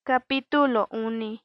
Capítulo 1.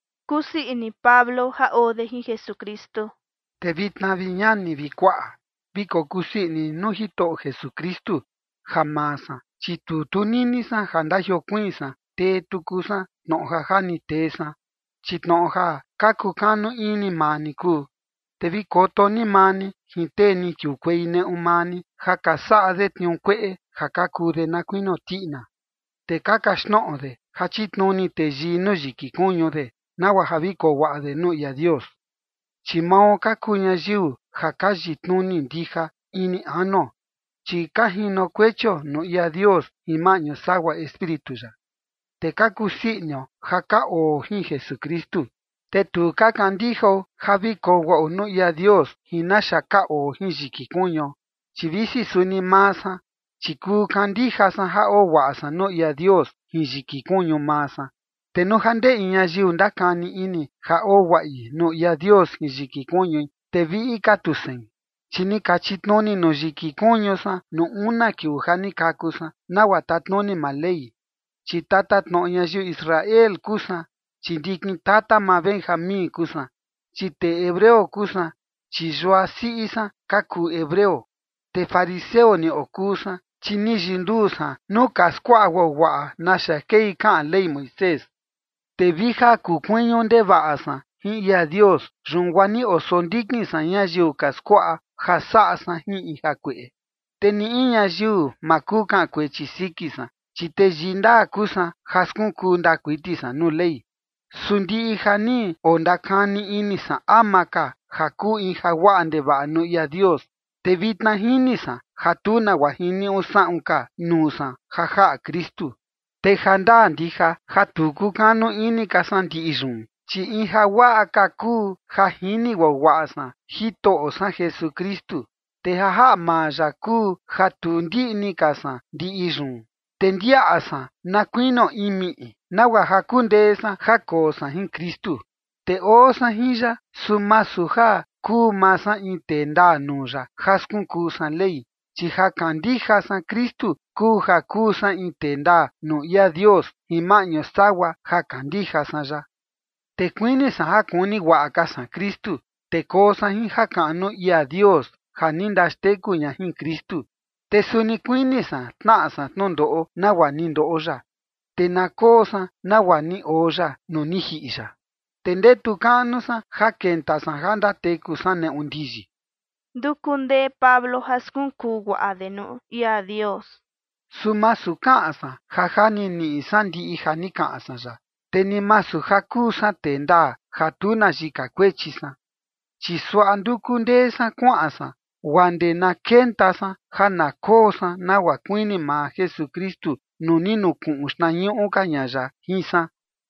Kusi'ni Pablo ja'odeji Jesucristo. Te vitna vi ñani vi kua'a, viko kusi'ni nuu Jito'o Jesucristu jamasa, chi tu tunini-sa ja ndajiokuiin-sa tee tuku-sa tno'o ja jani tee-sa, chi tno'o ja ka kukanu ini maa-ni kuu. Te vi koto ni maa-ni jin tee ni kiukuei ne'u maa-ni ja ka sa'a de tniuu kue'e ja ka kuu de na kuinio ti'ina, te ka kaxtno'o de ja chitnuni teyii nuu yiki kuñu de nagua ja vi koo wa'a de nuu ia Dios. Chi mao ka kuu ñayiu ja ka yitnuni ndija ini anuo, chi ka jino kuechio nuu ia Dios jin ma'ñu sagua Espíritu ya. Te ka kusi'nio ja ka oo jin Jesucristu, te tu ka kandijao ja vi koo wa'o nuu ia Dios jin naxa ka oo jin yiki kuñuo, chi visi suni maa-sa, chi kuu kandija-sa ja oo wa'a-sa nuu ia Dios jin yiki kuñu maa-sa. Te nuu ja ndee in ñayiu ndakani ini ja oo wa'i nuu ia Dios jin yiki kuñui, te vi'i ka tu sein, chi ni ka chitnuni nuu yiki kuñu-sa nuu una kiu ja ni kaku-sa nagua tatnuni maa ley. Chi tatatno'o ñayiu Israel kuu-sa, chi ndikin tata maa Benjamín kuu-sa, chi tee hebreo kuu-sa, chi yua si'i-sa ka kuu hebreo. Te fariseo ni okuu-sa, chi ni yinduu-sa nuu ka skua'a wa'a naxa kei ka'an ley Moisés. Te vija kukuiñu ndeva'a-sa jin ia Dios, yun gua ni oso ndikin-sa ñayiu ka skua'a ja sa'a-sa jin in jakue'e. Te ni in ñayiu ma kuu ka'an kuechi siki-sa, chi teyii ndaa kuu-sa ja skunkuu ndaa kuiti-sa nuu ley. Su ndi'i ja ni ondakani ini-sa ama-ka ja kuu in jawa'a ndeva'a nuu ia Dios, te vitna jini-sa ja tu nagua jini'u sa'un-ka nuu-sa ja ja'a Kristu. Te jandaa ndija ja tu kukanu ini-ka-sa ndi'i yun, chi in jawa'a ka kuu ja jini guagua'a-sa Jito'o-sa Jesucristu, te ja ja'a maa ya kuu ja tu ndi'ni-ka-sa ndi'i yun. Te ndia'a-sa na kuinio in mi'i, nagua ja kundee-sa ja koo-sa jin Kristu. Te oo-sa jin ya, su masu ja kuu maa-sa in tee ndaa nuu ya ja skunkuu-sa ley, chi ja kandija-sa Kristu kuu ja kuu-sa in tee ndaa nuu ia Dios jin ma'ñu sagua ja kandija-sa ya. Te kuini-sa ja kuni wa'a-ka-sa Kristu, te koo-sa jin jaka'nu ia Dios ja ni ndaxteku ña jin Kristu. Te suni kuini-sa tna'a-sa tnundo'o nagua ni ndo'o ya, te na koo-sa nagua ni oo ya nuu ni ji'i ya. Te ndetu ka'nu-sa ja kenta-sa ja ndateku-sa ne'u ndiyi. Nduku ndee Pablo ja skunkuu wa'a de nuu ia Dios. Su masu ka'an-sa ja ja ni ni'i-sa ndi'i ja ni ka'an-sa ya, te ni masu ja kuu-sa tee ndaa ja tu na yika kuechi-sa. Chi sua'a nduku ndee-sa kua'an-sa guande na kenta-sa ja na koo-sa nagua kuini maa Jesucristu nuu ni nuku'un xtnañu'u-ka ña ya jin-sa.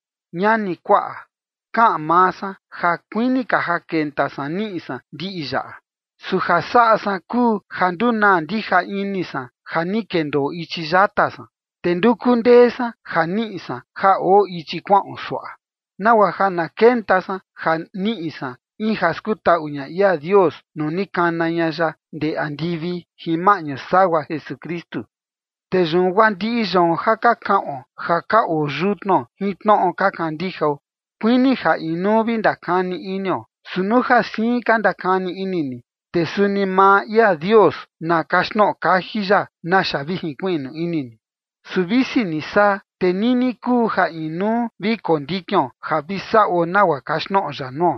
Ñani kua'a, ka'an maa-sa ja kuini-ka ja kenta-sa ni'i-sa ndi'i ya'a. Su ja sa'a-sa kuu ja ndunaa ndija ini-sa ja ni kendoo ichi yata-sa, te nduku ndee-sa ja ni'i-sa ja oo ichi kua'un sua'a, nagua ja na kenta-sa ja ni'i-sa in ja skuta'u ña ia Dios nuu ni kana ña ya ndee andivi jin ma'ñu sagua Jesucristu. Te yun gua ndi'i yoon ja ka ka'on ja ka oo yutnuo jin tno'o ka kandijao, kuini ja inuu vi ndakani inio. Su nu ja siin ka ndakani ini-ni, te suni maa ia Dios na kaxtno'o kaji ya naxa vi jinkui'nu ini-ni. Su visi ni saa, te nini kuu ja inuu vi kondikion ja vi sa'o nagua kaxtno'o ya nuo.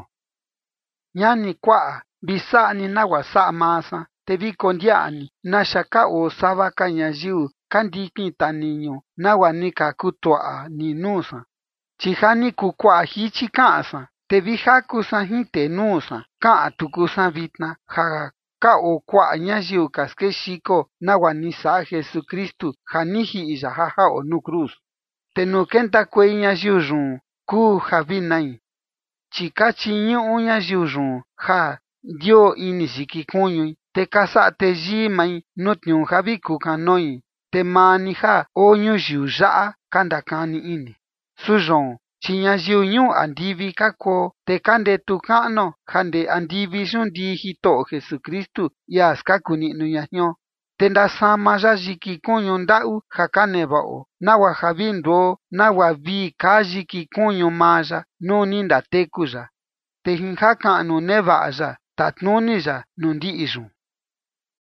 Ñani kua'a, vi sa'a-ni nagua sa'a maa-sa, te vi kondia'a-ni naxa ka oo sava ka ñayiu ka ndikin taniñu nagua ni ka kutua'a ni nuu-sa. Chi ja ni kuu kua'a jichi ka'an-sa, te vi jaku-sa jin tee nuu-sa ka'an tuku-sa vitna ja ka oo kua'a ñayiu ka skexiko nagua ni sa'a Jesucristu ja ni ji'i ya ja ja'o nuu cruz. Te nuu kentakuei ñayiu yun kuu ja vi nai, chi ka chiñu'u ñayiu yun ja ndioo ini yiki kuñui, te ka sa'a teyii mai nuu tniuu ja vi kukanoi, te maa ni ja oo ñuyiu ya'a ka ndakani ini. Su yoon, chi ñayiu ñuu andivi ka koo, te ka ndetu ka'nuo ja ndee andivi yun ndii Jito'o Jesucristu ia skaku ni'nu ña jño. te ndasama ya yiki kuñu nda'u ja kaneva'o, nagua ja vinduo nagua vii kaa yiki kuñu maa ya nu ni ndateku ya, te jin jaka'nu neva'a ya tatnuni ya nuu ndi'i yun.